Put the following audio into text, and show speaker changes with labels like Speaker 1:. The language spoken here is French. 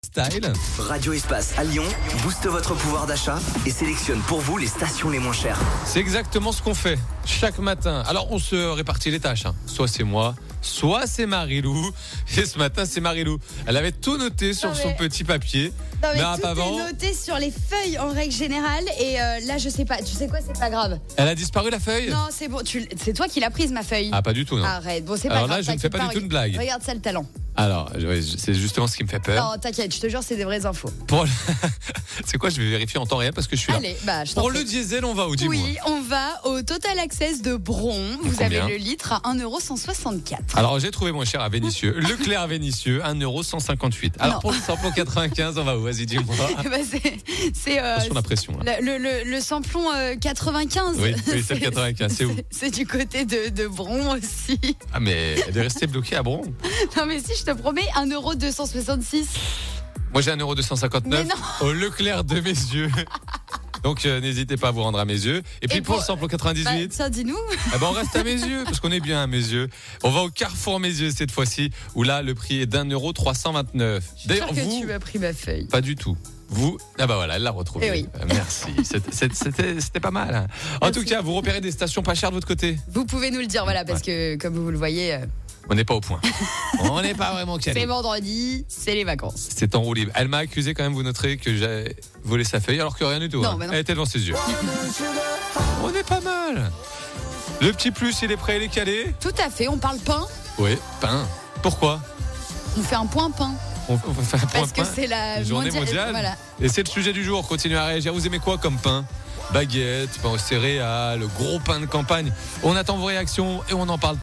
Speaker 1: Style.
Speaker 2: Radio Espace à Lyon booste votre pouvoir d'achat et sélectionne pour vous les stations les moins chères.
Speaker 1: C'est exactement ce qu'on fait chaque matin. Alors on se répartit les tâches. Soit c'est moi, soit c'est Marilou. Et ce matin c'est Marilou. Elle avait tout noté sur son petit papier.
Speaker 3: Non mais
Speaker 1: Mais
Speaker 3: tout
Speaker 1: avant,
Speaker 3: est noté sur les feuilles en règle générale et là je sais pas, tu sais quoi, c'est pas grave.
Speaker 1: elle a disparu la feuille.
Speaker 3: Non c'est bon, c'est toi qui l'as prise ma feuille.
Speaker 1: Ah pas du tout non.
Speaker 3: Arrête, bon c'est pas
Speaker 1: Alors
Speaker 3: grave.
Speaker 1: là je ne fais pas
Speaker 3: t'inquiète
Speaker 1: du tout de blague.
Speaker 3: Regarde ça le talent.
Speaker 1: Alors ouais, c'est justement ce qui me fait peur.
Speaker 3: Non t'inquiète, je te jure c'est des vraies infos.
Speaker 1: Pour... c'est quoi, je vais vérifier en temps réel parce que je suis là.
Speaker 3: Allez, bah je t'en
Speaker 1: Pour
Speaker 3: prie.
Speaker 1: le diesel on va où, dis-moi.
Speaker 3: Oui, on va au Total Access de Bron. Vous avez
Speaker 1: Combien
Speaker 3: le litre à 1,164 €.
Speaker 1: Alors j'ai trouvé moins cher à Vénissieux. Leclerc Vénissieux, 1,158 €. Alors
Speaker 3: Non.
Speaker 1: pour le samplon 95, on va où? Vas-y dis-moi.
Speaker 3: Bah, c'est
Speaker 1: Attention la pression là.
Speaker 3: le samplon 95.
Speaker 1: Oui, c'est le 95, c'est où?
Speaker 3: C'est du côté de Bron aussi.
Speaker 1: Ah mais elle est restée bloquée à Bron.
Speaker 3: Non mais si je te promets 1,266 €.
Speaker 1: Moi j'ai 1,259
Speaker 3: Mais non.
Speaker 1: € au Leclerc de Messieurs. Donc n'hésitez pas à vous rendre à Messieurs. Et puis pour le samplon 98,
Speaker 3: Bah, ça dis-nous.
Speaker 1: eh ben on reste à Messieurs parce qu'on est bien à Messieurs. On va au Carrefour Messieurs cette fois-ci où là le prix est d'1,329 €. D'ailleurs
Speaker 3: J'espère que
Speaker 1: vous,
Speaker 3: tu as pris ma feuille.
Speaker 1: pas du tout. Vous, ah bah voilà, elle l'a retrouvée.
Speaker 3: Eh oui.
Speaker 1: Merci. C'était pas mal. Hein. En
Speaker 3: Merci.
Speaker 1: tout cas, vous repérez des stations pas chères de votre côté?
Speaker 3: Vous pouvez nous le dire, voilà, parce que comme vous le voyez,
Speaker 1: On n'est pas au point. On n'est pas vraiment
Speaker 3: c'est
Speaker 1: calé.
Speaker 3: vendredi, c'est les vacances.
Speaker 1: C'est en roue libre. Elle m'a accusé quand même, vous noterez que j'ai volé sa feuille alors que rien du tout.
Speaker 3: Non,
Speaker 1: hein.
Speaker 3: bah non.
Speaker 1: Elle était devant ses yeux. On est pas mal. Le petit plus, il est prêt, il est calé.
Speaker 3: Tout à fait, on parle pain,
Speaker 1: Oui, pain. Pourquoi?
Speaker 3: on fait un point pain.
Speaker 1: On fait un point
Speaker 3: Parce que
Speaker 1: pain.
Speaker 3: c'est la
Speaker 1: Journée mondiale.
Speaker 3: Voilà.
Speaker 1: Et c'est le sujet du jour. Continuez à réagir. Vous aimez quoi comme pain? Baguette, pain aux céréales, gros pain de campagne. On attend vos réactions et on en parle.